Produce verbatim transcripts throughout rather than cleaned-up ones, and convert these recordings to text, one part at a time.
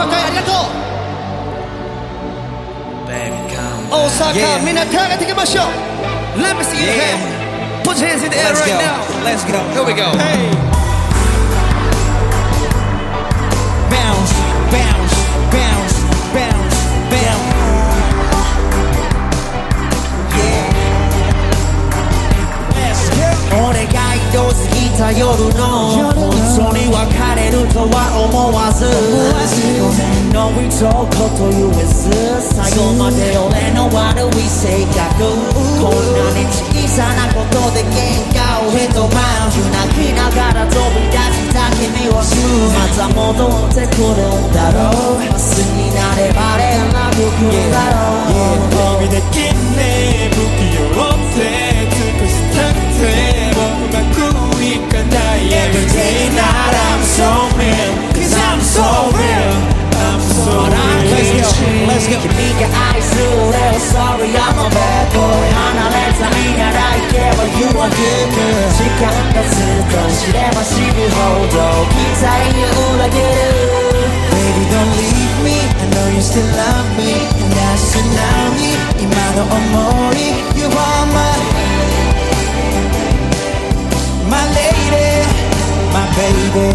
和会ありがとう。大阪みんな手上げていきましょう。 Let me see your hand. Put your hands in the air right now. Let's go. Here we go. Hey. Bounce, bounce, bounce, bounce, bounce. Yeah. Let's go. 俺が移動過ぎた夜の本当に別れるとは思わずごめんの一言言えず最後まで俺の悪い性格こんなに小さなことで喧嘩をへと舞う泣きながら飛び出した君はまた戻ってくるんだろう明日になれば連絡来るだろう、yeah, 君できねえ不器用って尽くしたくてもうまくいかない Every day that I'm so real Cause I'm so real I'm so real Let's go Let's go 君が愛する俺は Sorry I'm a bad boy 離れたいなら行けば You are good girl 時間がずっと知れば知るほど期待を裏切る Baby don't leave me I know you still love me And that's tsunami 今の想い You are my My lady, my baby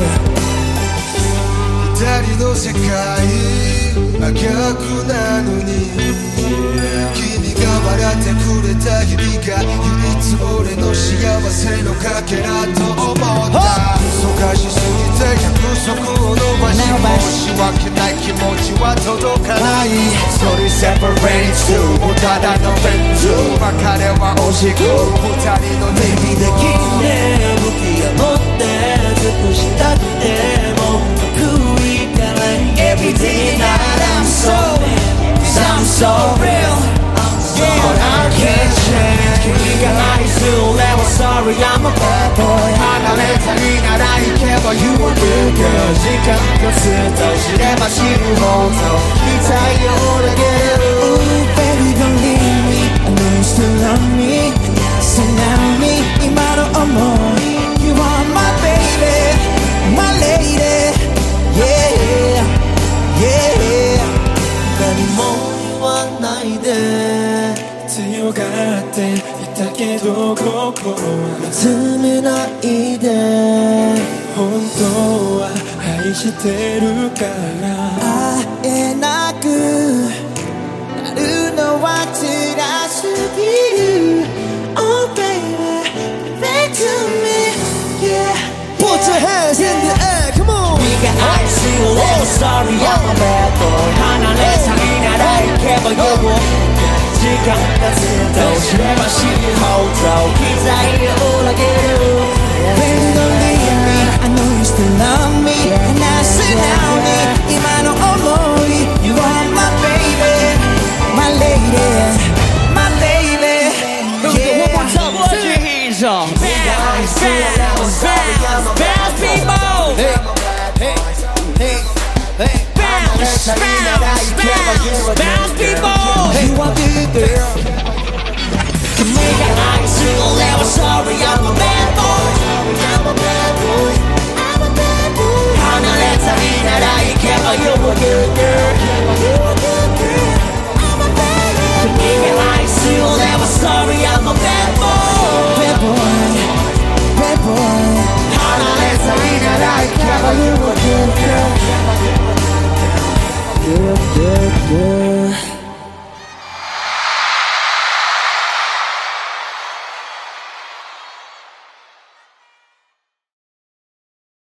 二人の世界真逆なのに君が笑ってくれた日々が唯一俺の幸せのかけらと思った忙しすぎて約束を伸ばし申し訳ない気持ちは届かないそれ Separate two もうただのベンツ別れは惜しく二人の Baby できねえ不器用って尽くしたくてもうまくいかない Every day that I'm so real Cause I'm so real But I can't change 君が愛する俺は Sorry I'm a bad boy 離れたいなら行けば You are good girl 時間がずっと知れば知るほど期待を裏切る Ooh baby don't leave me I know you still love me And that's tsunami 今の想い You are my baby My lady Yeah Yeah 何も言わないで強がっていたけど心は詰めないで本当は愛してるから会えなくなるのは辛すぎる Oh baby back to me Yeah Put your hands in the air, come on. 君が愛する俺は Sorry I'm a bad boy 離れたいなら行けば You will 時間がずっと知れば知るほど期待を裏切る